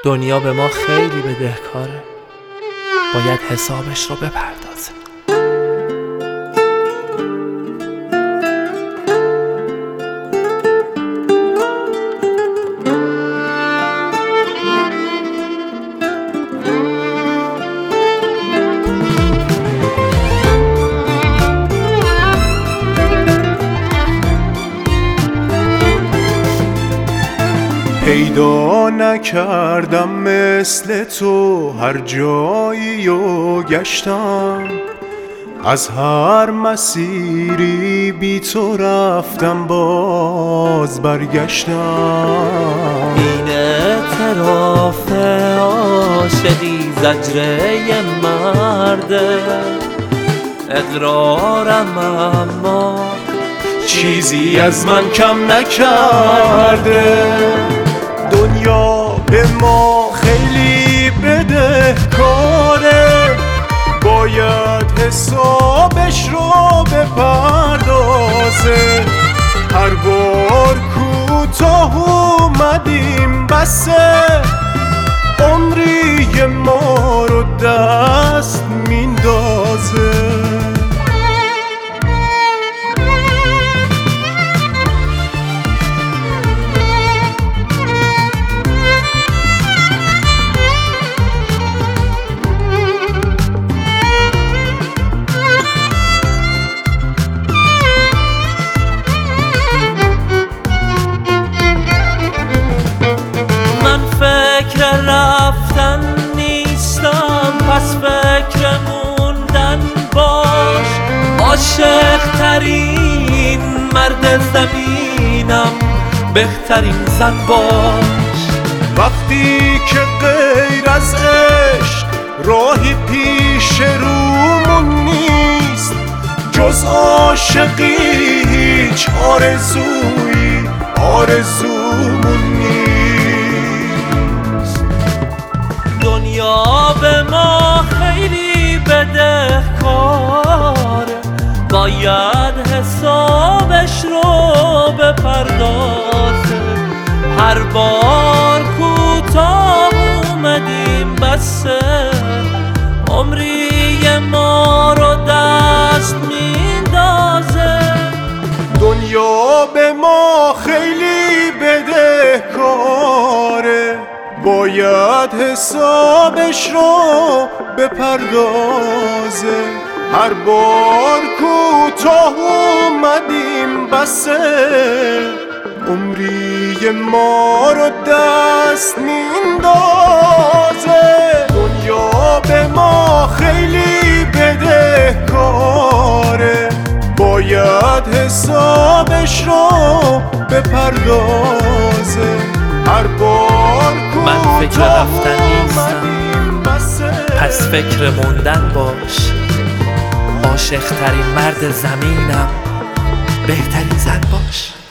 دنیا به ما خیلی بدهکاره، باید حسابش رو بپردازه. پیدا نکردم مثل تو هر جایی و گشتم، از هر مسیری بی تو رفتم باز برگشتم. این اعتراف عاشقی زجره مرده، اقرارم اما چیزی از من کم نکرده. دنیا به ما خیلی بدهکاره، باید حسابش رو بپردازه. هر بار کوتاه اومدیم بسه، عمری ما رو دست میندازه. رفتن نیستم، پس فکر موندن باش. عاشق ترین مرد زمینم، بهترین زن باش. وقتی که غیر از عشق راهی پیش رومون نیست، جز عاشقی هیچ آرزویی آرزومون نیست. دنیا به ما خیلی بدهکاره، باید حسابش رو بپردازه. هر بار کوتاه اومدیم بسه، عمری ما رو دست میندازه. دنیا به ما خیلی بدهکاره، باید حسابش رو بپردازه. هر بار کوتاه اومدیم بسه، عمری ما رو دست میندازه. دنیا به ما خیلی بدهکاره، باید حسابش رو بپردازه. هر بار من فکر رفتن نیستم، پس فکر موندن باش. عاشق ترین مرد زمینم، بهترین زن باش.